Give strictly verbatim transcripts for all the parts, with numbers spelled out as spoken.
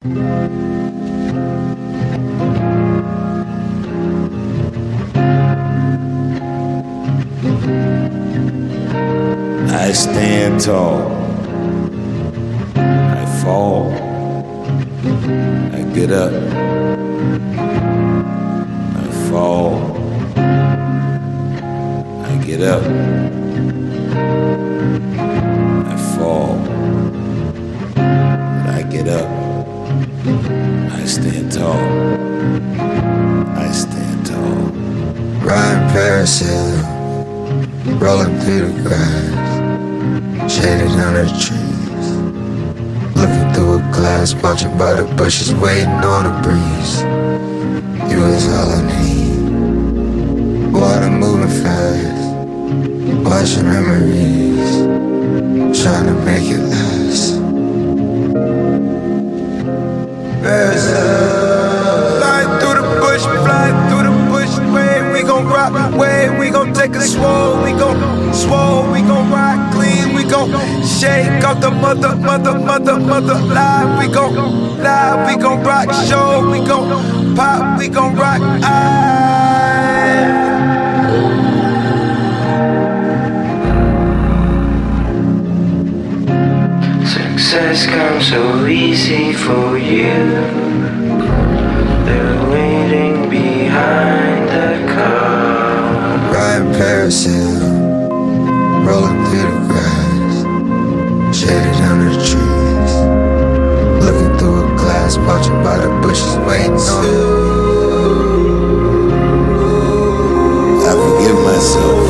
I stand tall, I fall, I get up, I fall, I get up, I fall, but I get up, I stand tall, I stand tall. Riding parasail, rolling through the grass, shaded under the trees, looking through a glass, watching by the bushes, waiting on a breeze. You was all I need. Water moving fast, watching memories, trying to make it last. Flying through the bush, flying through the bush, wave we gon' rock, wave we gon' take a swole, we gon' swole, we gon' rock clean, we gon' shake off the mother, mother, mother, mother live, we gon' live, we gon' rock show, we gon' pop, we gon' rock I. Success comes so easy for you. They're waiting behind the car. Riding parasail, rolling through the grass, shaded under the trees, looking through a glass, watching by the bushes, waiting on I forgive myself.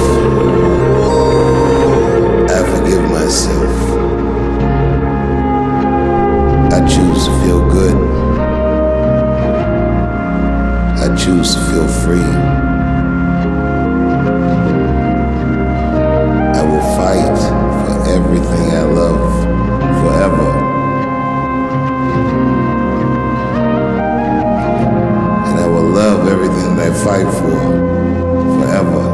I forgive myself. I choose to feel good. I choose to feel free. I will fight for everything I love forever. And I will love everything that I fight for forever.